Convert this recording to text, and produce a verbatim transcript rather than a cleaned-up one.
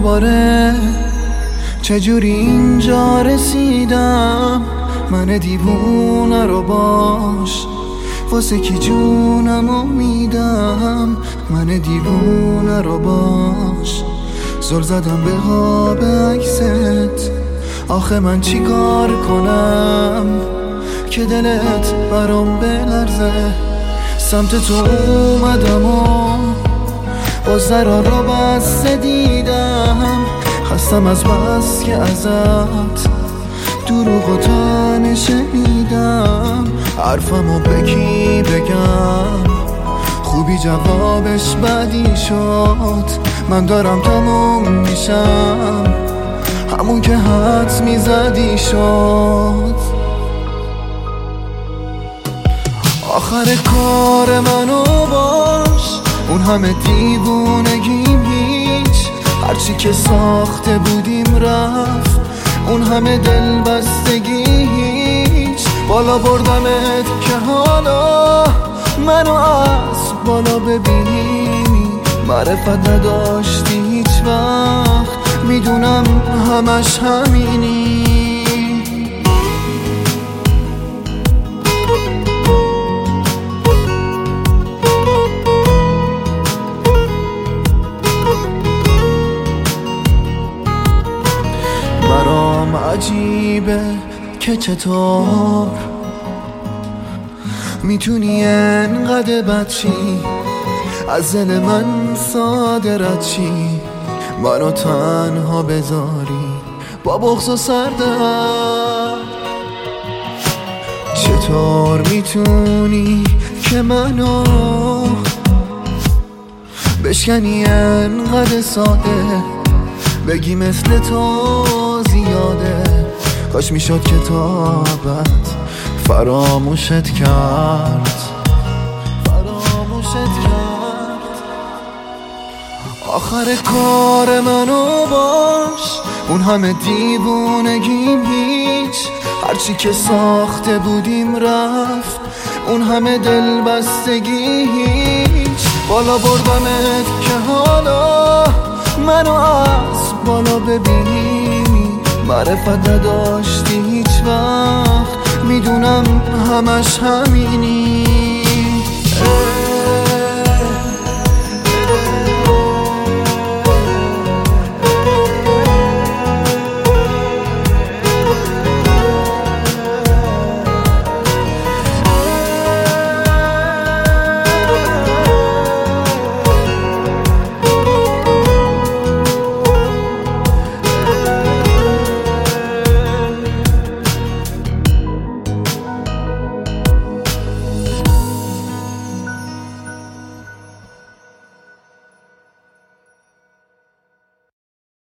دوباره چجوری اینجا رسیدم؟ من دیوونه رو باش واسه کی جونمو میدم؟ من دیوونه رو باش زل زدم به خواب عکست، آخه من چی کار کنم که دلت برام بلرزه؟ سمت تو اومدم و با ضرار رو بسته دیدم، خستم از بس که ازت دروغ و تنه شنیدم. حرفمو بکی بگم خوبی جوابش بدی شد، من دارم تموم میشم همون که حدس میزدی شد. آخر کار منو باش، اون همه دیوونگیم هیچ، هرچی که ساخته بودیم رفت، اون همه دل بستگی هیچ. بالا بردمت که حالا منو از بالا ببینی، معرفت نداشتی هیچ وقت، میدونم همش همینی. برام عجیبه که چطور میتونی انقدر بد چی، از دل من ساده رد چی، منو تنها بذاری با بغض و سردرد. چطور میتونی که منو بشکنی انقدر ساده، بگی مثل تو زیاده، کاش میشد کتابت فراموشت کرد، فراموشت کرد. آخر کار منو باش، اون همه دیوونگیم هیچ، هرچی که ساخته بودیم رفت، اون همه دل بستگی هیچ. بالا بردمت که حالا منو از بالا ببینی، معرفت نداشتی هیچ وقت، میدونم همش همینی.